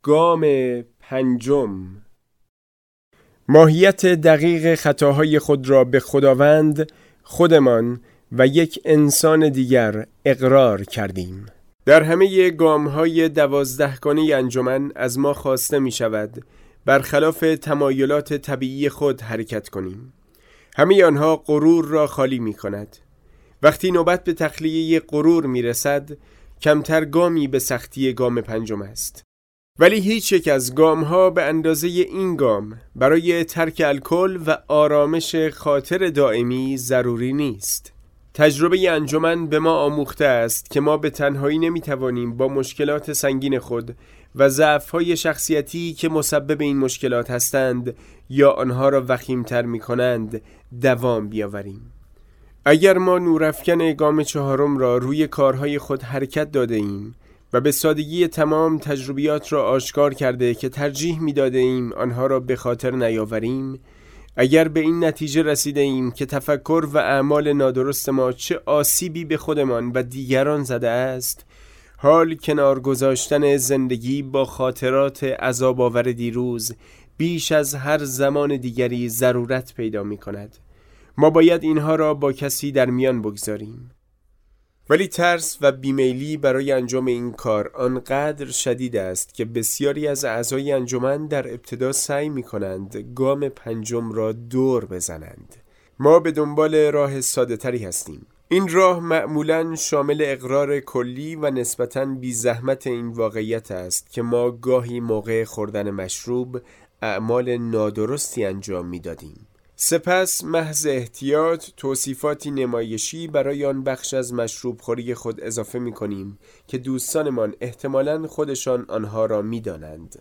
گام پنجم. ماهیت دقیق خطاهای خود را به خداوند، خودمان و یک انسان دیگر اقرار کردیم. در همه گام‌های 12 گانه انجمن از ما خواسته می شود برخلاف تمایلات طبیعی خود حرکت کنیم. همه آنها غرور را خالی می کند. وقتی نوبت به تخلیه غرور می رسد، کمتر گامی به سختی گام پنجم است. ولی هیچ یک از گام‌ها به اندازه این گام برای ترک الکل و آرامش خاطر دائمی ضروری نیست. تجربه انجمن به ما آموخته است که ما به تنهایی نمی‌توانیم با مشکلات سنگین خود و ضعف‌های شخصیتی که مسبب این مشکلات هستند یا آنها را وخیم‌تر می‌کنند دوام بیاوریم. اگر ما نورافکن گام چهارم را روی کارهای خود حرکت داده ایم و به سادگی تمام تجربیات را آشکار کرده که ترجیح می داده ایم آنها را به خاطر نیاوریم، اگر به این نتیجه رسیده ایم که تفکر و اعمال نادرست ما چه آسیبی به خودمان و دیگران زده است، حال کنار گذاشتن زندگی با خاطرات عذاب آور دیروز بیش از هر زمان دیگری ضرورت پیدا می کند. ما باید اینها را با کسی در میان بگذاریم. ولی ترس و بیمیلی برای انجام این کار آنقدر شدید است که بسیاری از اعضای انجمن در ابتدا سعی می کنند گام پنجم را دور بزنند. ما به دنبال راه ساده تری هستیم. این راه معمولاً شامل اقرار کلی و نسبتاً بی زحمت این واقعیت است که ما گاهی موقع خوردن مشروب اعمال نادرستی انجام می دادیم. سپس محض احتیاط توصیفاتی نمایشی برای آن بخش از مشروب خوری خود اضافه می کنیم که دوستانمان احتمالاً خودشان آنها را می دانند.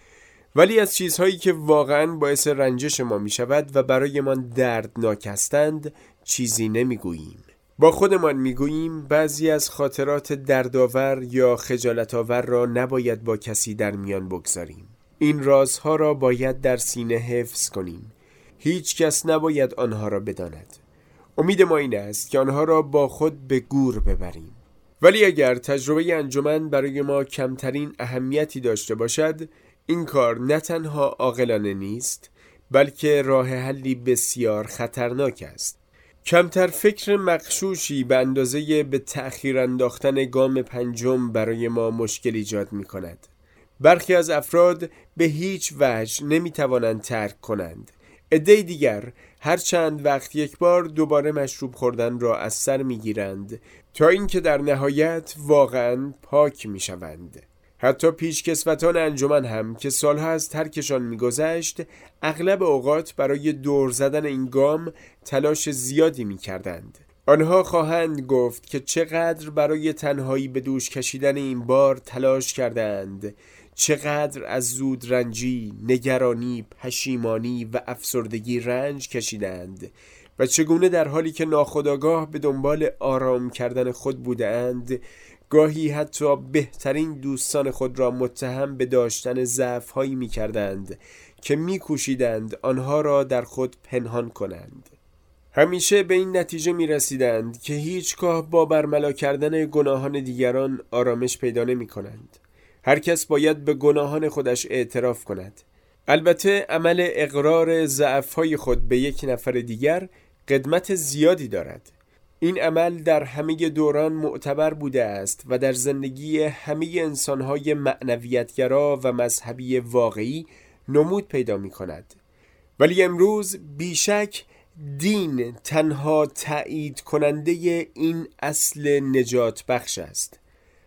ولی از چیزهایی که واقعاً باعث رنجش ما می شود و برایمان دردناک هستند چیزی نمی گوییم. با خودمان می گوییم بعضی از خاطرات دردآور یا خجالت‌آور را نباید با کسی در میان بگذاریم. این رازها را باید در سینه حفظ کنیم. هیچ کس نباید آنها را بداند. امید ما این است که آنها را با خود به گور ببریم. ولی اگر تجربه انجمن برای ما کمترین اهمیتی داشته باشد، این کار نه تنها عاقلانه نیست، بلکه راه حلی بسیار خطرناک است. کمتر فکر مغشوشی به اندازه به تأخیر انداختن گام پنجم برای ما مشکل ایجاد می کند. برخی از افراد به هیچ وجه نمی توانند ترک کنند. عده دیگر هر چند وقت یک بار دوباره مشروب خوردن را از سر می گیرند تا اینکه در نهایت واقعاً پاک می شوند. حتی پیشکسوتان انجمن هم که سالها از ترکشان می گذشت اغلب اوقات برای دور زدن این گام تلاش زیادی می کردند. آنها خواهند گفت که چقدر برای تنهایی به دوش کشیدن این بار تلاش کردند، چقدر از زود رنجی، نگرانی، پشیمانی و افسردگی رنج کشیدند و چگونه در حالی که ناخودآگاه به دنبال آرام کردن خود بودند، گاهی حتی بهترین دوستان خود را متهم به داشتن ضعف‌هایی می‌کردند که می‌کوشیدند آنها را در خود پنهان کنند. همیشه به این نتیجه می‌رسیدند که هیچگاه با برملا کردن گناهان دیگران آرامش پیدا نمی‌کنند. هر کس باید به گناهان خودش اعتراف کند. البته عمل اقرار ضعف‌های خود به یک نفر دیگر قدمت زیادی دارد. این عمل در همه دوران معتبر بوده است و در زندگی همه انسان‌های معنویتگرا و مذهبی واقعی نمود پیدا می‌کند. ولی امروز بیشک دین تنها تأیید کننده این اصل نجات بخش است.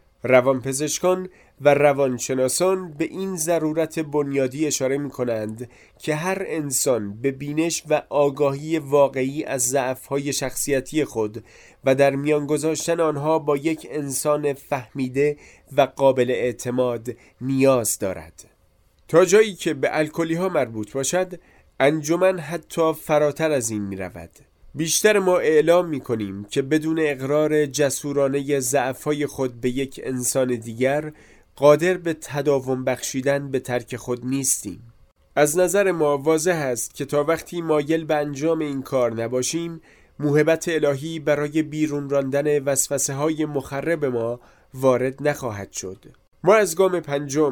روانپزشکان و روانشناسان به این ضرورت بنیادی اشاره می کنند که هر انسان به بینش و آگاهی واقعی از ضعف‌های شخصیتی خود و در میان گذاشتن آنها با یک انسان فهمیده و قابل اعتماد نیاز دارد. تا جایی که به الکلی‌ها مربوط باشد، انجمن حتی فراتر از این می رود. بیشتر ما اعلام می کنیم که بدون اقرار جسورانه ضعف‌های خود به یک انسان دیگر قادر به تداوم بخشیدن به ترک خود نیستیم. از نظر ما واضح است که تا وقتی مایل به انجام این کار نباشیم، موهبت الهی برای بیرون راندن وسوسه‌های مخرب ما وارد نخواهد شد. ما از گام پنجم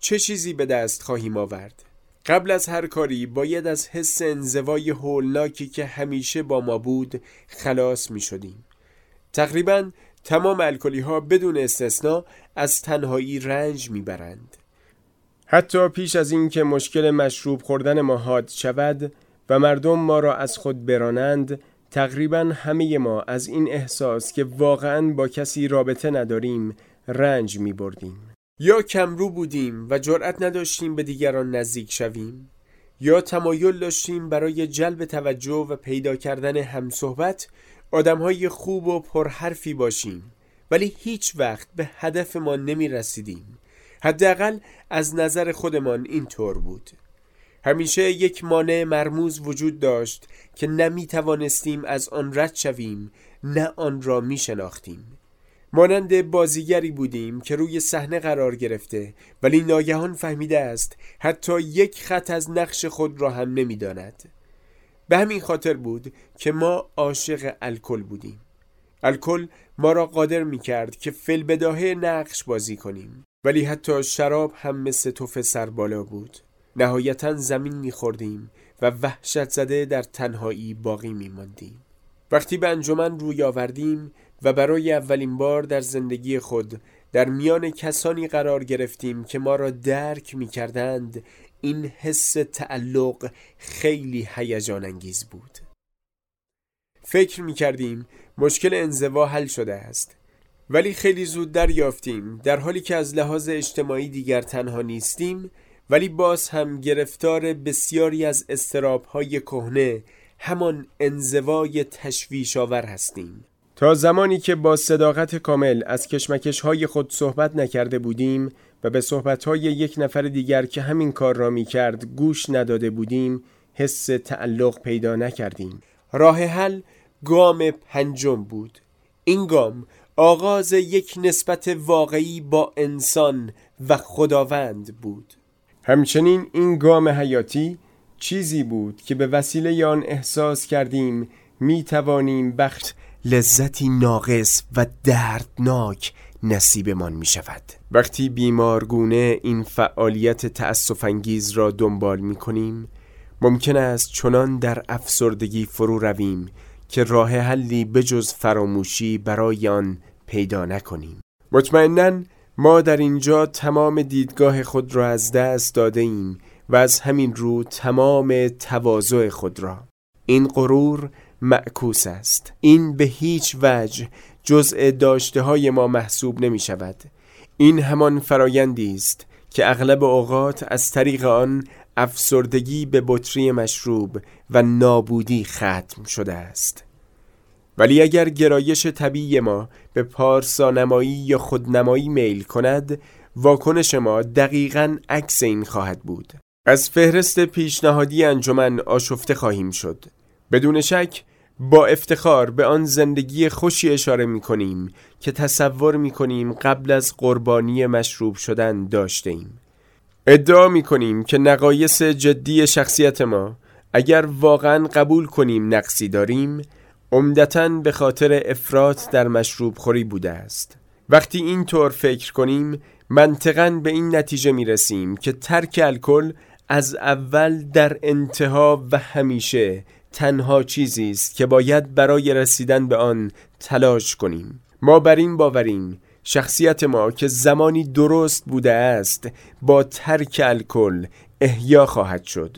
چه چیزی به دست خواهیم آورد؟ قبل از هر کاری باید از حس انزوای هولناکی که همیشه با ما بود خلاص می شدیم. تقریباً تمام الکلی ها بدون استثنا از تنهایی رنج می برند. حتی پیش از این که مشکل مشروب خوردن ما حاد شود و مردم ما را از خود برانند، تقریباً همه ما از این احساس که واقعاً با کسی رابطه نداریم رنج می بردیم. یا کمرو بودیم و جرأت نداشتیم به دیگران نزدیک شویم، یا تمایل داشتیم برای جلب توجه و پیدا کردن همصحبت آدمهای خوب و پرحرفی باشیم، ولی هیچ وقت به هدف ما نمی رسیدیم. حداقل از نظر خودمان اینطور بود. همیشه یک مانع مرموز وجود داشت که نمی توانستیم از آن رد شویم، نه آن را می شناختیم. مانند بازیگری بودیم که روی صحنه قرار گرفته ولی ناگهان فهمیده است حتی یک خط از نقش خود را هم نمی داند. به همین خاطر بود که ما عاشق الکل بودیم. الکل ما را قادر می کرد که فی‌البداهه نقش بازی کنیم، ولی حتی شراب هم مثل تف سربالا بود. نهایتاً زمین می خوردیم و وحشت زده در تنهایی باقی می ماندیم. وقتی به انجمن روی آوردیم و برای اولین بار در زندگی خود در میان کسانی قرار گرفتیم که ما را درک می کردند، این حس تعلق خیلی هیجان انگیز بود. فکر می کردیم مشکل انزوا حل شده است، ولی خیلی زود دریافتیم در حالی که از لحاظ اجتماعی دیگر تنها نیستیم، ولی باز هم گرفتار بسیاری از اضطراب‌های کهنه، همان انزوای تشویش آور هستیم. تا زمانی که با صداقت کامل از کشمکش‌های خود صحبت نکرده بودیم و به صحبت‌های یک نفر دیگر که همین کار را می‌کرد گوش نداده بودیم، حس تعلق پیدا نکردیم. راه حل گام پنجم بود. این گام آغاز یک نسبت واقعی با انسان و خداوند بود. همچنین این گام حیاتی چیزی بود که به وسیله آن احساس کردیم می توانیم بخت لذتی ناقص و دردناک نصیبمان می شود. وقتی بیمارگونه این فعالیت تأسف‌انگیز را دنبال می کنیم، ممکن است چنان در افسردگی فرو رویم که راه حلی بجز فراموشی برای آن پیدا نکنیم. مطمئناً ما در اینجا تمام دیدگاه خود را از دست داده ایم و از همین رو تمام تواضع خود را. این غرور معکوس است. این به هیچ وجه جزء داشته های ما محسوب نمی شود. این همان فرایندی است که اغلب اوقات از طریق آن افسردگی به بطری مشروب و نابودی ختم شده است. ولی اگر گرایش طبیعی ما به پارسانمایی یا خودنمایی میل کند، واکنش ما دقیقاً عکس این خواهد بود. از فهرست پیشنهادی انجمن آشفته خواهیم شد. بدون شک با افتخار به آن زندگی خوشی اشاره می کنیم که تصور می کنیم قبل از قربانی مشروب شدن داشته ایم. ادعا می کنیم که نقایص جدی شخصیت ما، اگر واقعاً قبول کنیم نقصی داریم، عمدتاً به خاطر افراط در مشروب خوری بوده است. وقتی این طور فکر کنیم، منطقاً به این نتیجه می رسیم که ترک الکل از اول در انتها و همیشه تنها چیزی است که باید برای رسیدن به آن تلاش کنیم. ما بر این باوریم شخصیت ما که زمانی درست بوده است با ترک الکل احیا خواهد شد.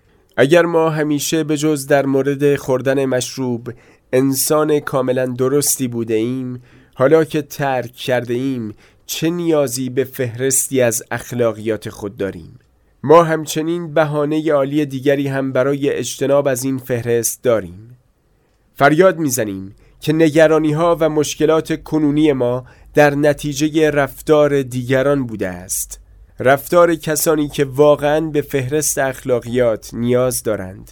اگر ما همیشه به جز در مورد خوردن مشروب انسان کاملا درستی بوده ایم، حالا که ترک کرده ایم چه نیازی به فهرستی از اخلاقیات خود داریم؟ ما همچنین بهانه عالی دیگری هم برای اجتناب از این فهرست داریم. فریاد میزنیم که نگرانی‌ها و مشکلات کنونی ما در نتیجه رفتار دیگران بوده است. رفتار کسانی که واقعاً به فهرست اخلاقیات نیاز دارند.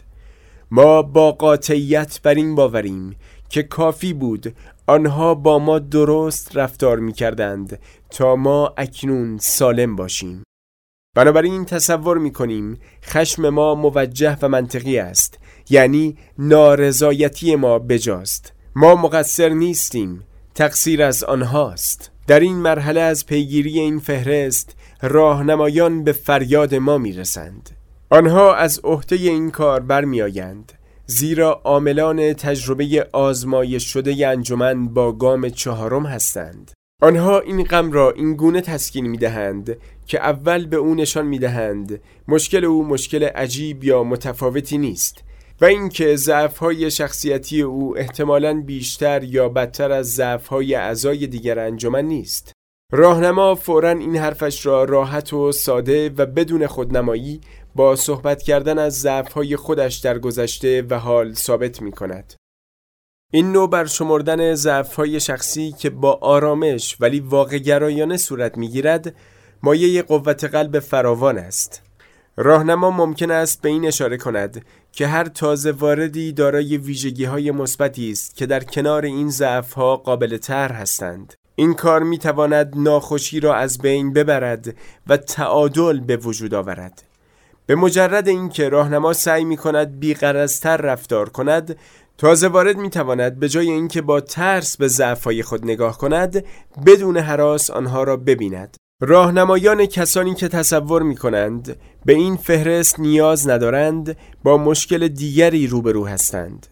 ما با قاطعیت بر این باوریم که کافی بود آنها با ما درست رفتار می کردند تا ما اکنون سالم باشیم. بنابراین تصور می کنیم خشم ما موجه و منطقی است، یعنی نارضایتی ما بجاست. ما مقصر نیستیم، تقصیر از آنهاست. در این مرحله از پیگیری این فهرست راهنمایان به فریاد ما میرسند. آنها از عهده این کار برمی آیند، زیرا عاملان تجربه آزمایش شده انجمن با گام 4 هستند. آنها این غم را این گونه تسکین می دهند که اول به او نشان می دهند مشکل او مشکل عجیب یا متفاوتی نیست و اینکه ضعف‌های شخصیتی او احتمالاً بیشتر یا بدتر از ضعف‌های اعضای دیگر انجمن نیست. راهنما فوراً این حرفش را راحت و ساده و بدون خودنمایی با صحبت کردن از ضعف‌های خودش در گذشته و حال ثابت می‌کند. این نوع برشمردن ضعف‌های شخصی که با آرامش ولی واقع‌گرایانه صورت می‌گیرد، مایه قوت قلب فراوان است. راهنما ممکن است به این اشاره کند که هر تازه واردی دارای ویژگی‌های مثبتی است که در کنار این ضعف‌ها قابل طرح هستند. این کار می‌تواند ناخوشی را از بین ببرد و تعادل به وجود آورد. به مجرد اینکه راهنما سعی می‌کند بی‌غرض‌تر رفتار کند، تازه وارد می‌تواند به جای اینکه با ترس به ضعف‌های خود نگاه کند، بدون هراس آنها را ببیند. راهنمایان کسانی که تصور می‌کنند به این فهرست نیاز ندارند، با مشکل دیگری روبرو هستند.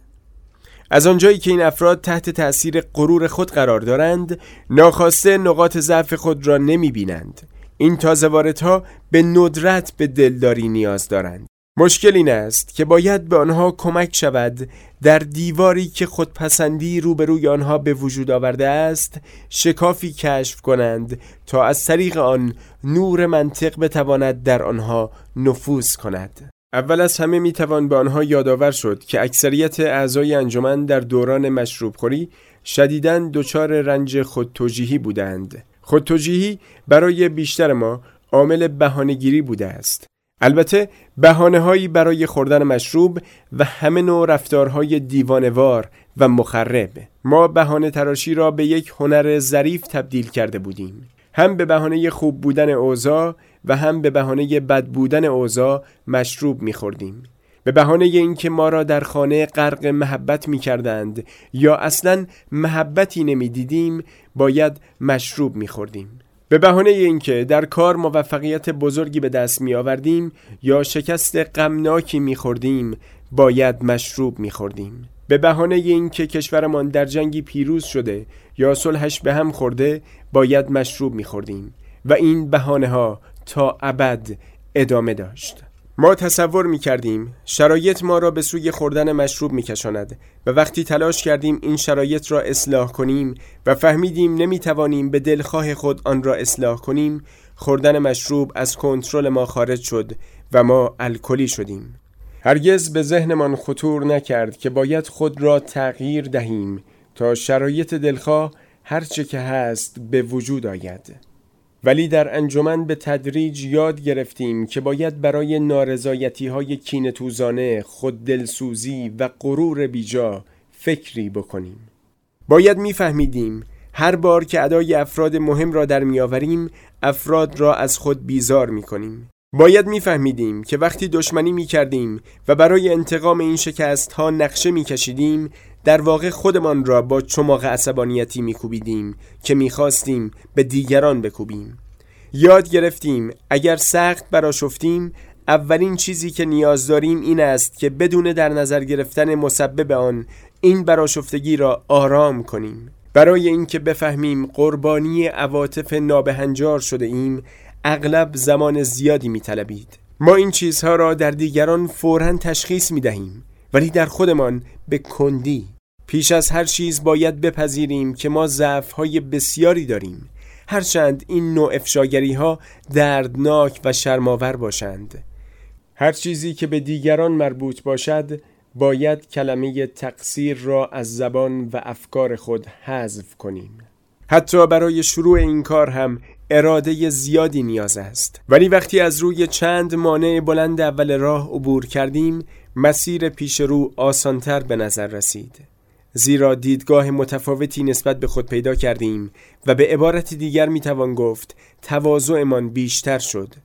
از آنجایی که این افراد تحت تأثیر غرور خود قرار دارند، ناخواسته نقاط ضعف خود را نمی‌بینند. این تازه واردها به ندرت به دلداری نیاز دارند. مشکل این است که باید به آنها کمک شود در دیواری که خودپسندی روبروی آنها به وجود آورده است شکافی کشف کنند تا از طریق آن نور منطق بتواند در آنها نفوذ کند. اول از همه میتوان به آنها یادآور شد که اکثریت اعضای انجمن در دوران مشروب خوری شدیداً دچار رنج خودتوجیهی بودند. خودتوجیهی برای بیشتر ما عامل بهانه‌گیری بوده است. البته بهانه‌هایی برای خوردن مشروب و همه نوع رفتارهای دیوانه‌وار و مخرب. ما بهانه تراشی را به یک هنر ظریف تبدیل کرده بودیم. هم به بهانه خوب بودن اوضاع و هم به بهانه بد بودن اوضاع مشروب می‌خوردیم. به بهانه اینکه ما را در خانه غرق محبت می‌کردند یا اصلاً محبتی نمی‌دیدیم، باید مشروب می‌خوردیم. به بهانه اینکه در کار موفقیت بزرگی به دست می‌آوردیم یا شکست غمناکی می‌خوردیم، باید مشروب می‌خوردیم. به بهانه اینکه کشورمان در جنگی پیروز شده یا صلحش به هم خورده، باید مشروب می‌خوردیم و این بهانه‌ها تا ابد ادامه داشت. ما تصور می‌کردیم شرایط ما را به سوی خوردن مشروب می‌کشاند و وقتی تلاش کردیم این شرایط را اصلاح کنیم و فهمیدیم نمی‌توانیم به دلخواه خود آن را اصلاح کنیم، خوردن مشروب از کنترل ما خارج شد و ما الکلی شدیم. هرگز به ذهنمان خطور نکرد که باید خود را تغییر دهیم تا شرایط دلخواه هرچه که هست به وجود آید. ولی در انجمن به تدریج یاد گرفتیم که باید برای نارضایتی‌های کینه‌توزانه، خود دلسوزی و غرور بیجا فکری بکنیم. باید می‌فهمیدیم هر بار که ادای افراد مهم را در می‌آوریم، افراد را از خود بیزار می‌کنیم. باید می‌فهمیدیم که وقتی دشمنی می‌کردیم و برای انتقام این شکست‌ها نقشه می‌کشیدیم، در واقع خودمان را با چماق عصبانیتی می‌کوبیدیم که می‌خواستیم به دیگران بکوبیم. یاد گرفتیم اگر سخت برآشفتیم، اولین چیزی که نیاز داریم این است که بدون در نظر گرفتن مسبب آن، این برآشفتگی را آرام کنیم. برای اینکه بفهمیم قربانی عواطف نابهنجار شده ایم، اغلب زمان زیادی می‌طلبید. ما این چیزها را در دیگران فوراً تشخیص می‌دهیم، ولی در خودمان به کندی. پیش از هر چیز باید بپذیریم که ما ضعف‌های بسیاری داریم، هرچند این نوع افشاگری‌ها دردناک و شرم‌آور باشند. هر چیزی که به دیگران مربوط باشد، باید کلمه تقصیر را از زبان و افکار خود حذف کنیم. حتی برای شروع این کار هم اراده زیادی نیاز است. ولی وقتی از روی چند مانع بلند اول راه عبور کردیم، مسیر پیش رو آسانتر به نظر رسید. زیرا دیدگاه متفاوتی نسبت به خود پیدا کردیم و به عبارت دیگر میتوان گفت تواضعمان بیشتر شد.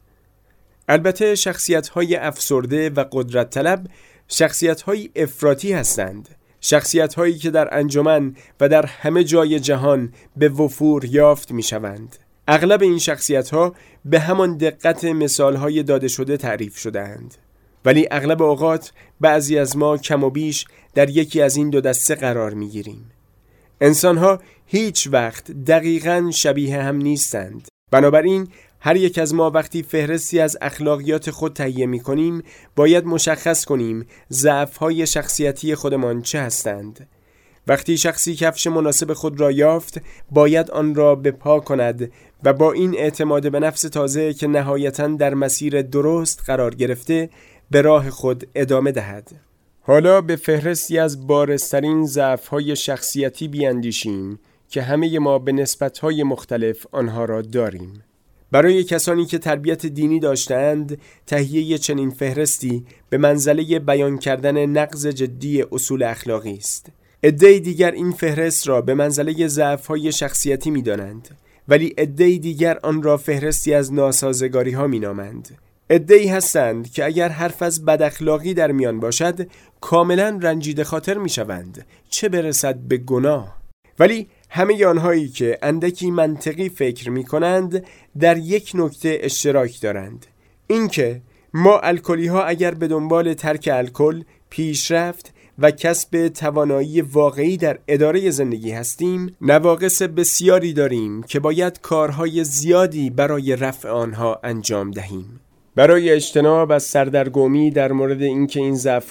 البته شخصیت‌های افسرده و قدرت طلب شخصیت‌های افراطی هستند. شخصیت‌هایی که در انجمن و در همه جای جهان به وفور یافت می‌شوند. اغلب این شخصیت‌ها به همان دقت مثال‌های داده شده تعریف شده‌اند. ولی اغلب اوقات بعضی از ما کم و بیش در یکی از این دو دسته قرار می‌گیریم. انسان‌ها هیچ وقت دقیقاً شبیه هم نیستند. بنابراین هر یک از ما وقتی فهرستی از اخلاقیات خود تهیه می‌کنیم، باید مشخص کنیم ضعف‌های شخصیتی خودمان چه هستند. وقتی شخصی کفش مناسب خود را یافت، باید آن را به پا کند و با این اعتماد به نفس تازه که نهایتاً در مسیر درست قرار گرفته، به راه خود ادامه دهد. حالا به فهرستی از بارزترین ضعف‌های شخصیتی بیاندیشیم که همه ما به نسبت‌های مختلف آنها را داریم. برای کسانی که تربیت دینی داشتند، تهیه چنین فهرستی به منزله بیان کردن نقض جدی اصول اخلاقی است. عده‌ای دیگر این فهرست را به منزله ضعف‌های شخصیتی می‌دانند، ولی عده‌ای دیگر آن را فهرستی از ناسازگاری‌ها می‌نامند. عده‌ای هستند که اگر حرف از بد اخلاقی در میان باشد، کاملاً رنجیده خاطر می‌شوند، چه برسد به گناه. ولی همه آنهایی که اندکی منطقی فکر می‌کنند در یک نکته اشتراک دارند، اینکه ما الکلی‌ها اگر به دنبال ترک الکل، پیشرفت و کسب توانایی واقعی در اداره زندگی هستیم، نواقص بسیاری داریم که باید کارهای زیادی برای رفع آنها انجام دهیم. برای اجتناب از سردرگمی در مورد اینکه این ضعف